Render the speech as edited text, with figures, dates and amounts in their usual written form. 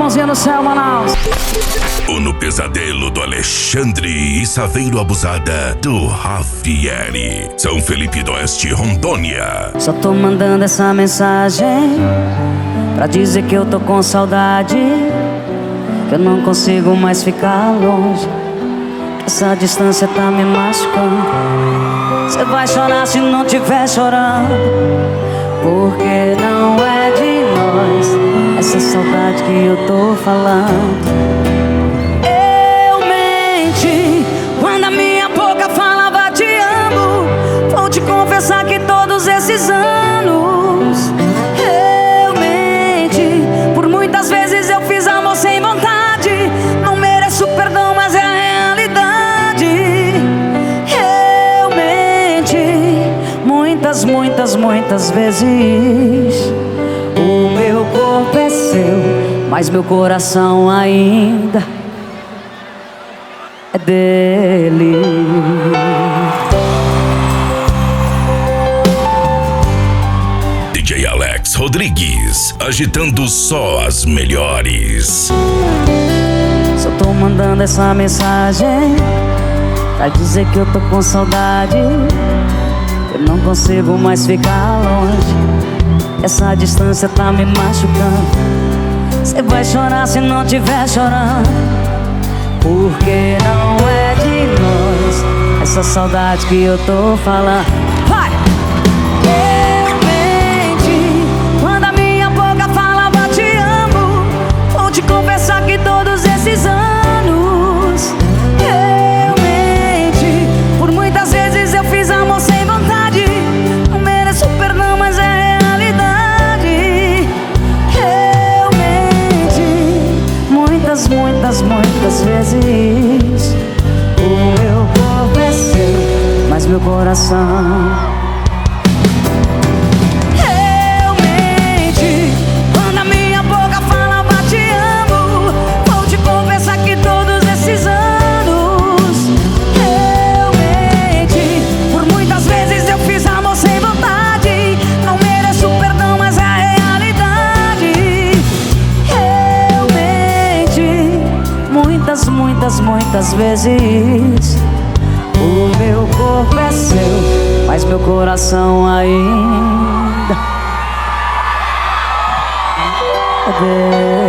mãozinha no céu, Manaus. No pesadelo do Alexandre e Saveiro Abusada do Rafieri. São Felipe do Oeste, Rondônia. Só tô mandando essa mensagem pra dizer que eu tô com saudade, que eu não consigo mais ficar longe, que essa distância tá me machucando. Cê vai chorar se não tiver chorando, porque não é de nós essa saudade que eu tô falando. Eu menti quando a minha boca falava te amo. Vou te confessar que todos esses anos eu menti. Por muitas vezes eu fiz amor sem vontade. Não mereço perdão, mas é a realidade. Eu menti muitas, muitas, muitas vezes. O meu corpo é seu, mas meu coração ainda é dele. DJ Alex Rodrigues, agitando só as melhores. Só tô mandando essa mensagem pra dizer que eu tô com saudade, que eu não consigo mais ficar longe, essa distância tá me machucando. Cê vai chorar se não tiver chorando, porque não é de nós essa saudade que eu tô falando. Vai! Eu menti quando a minha boca falava te amo. Vou te confessar que todos esses anos eu menti. Por muitas vezes eu fiz amor sem vontade. Não mereço perdão, mas é muitas, muitas vezes. O meu corpo é seu, mas meu coração. Eu menti quando a minha boca falava te amo. Vou te confessar que todos esses anos eu menti. Por muitas vezes eu fiz amor sem vontade. Não mereço perdão, mas é a realidade. Muitas, muitas, muitas vezes. O meu corpo é seu, mas meu coração ainda é dele.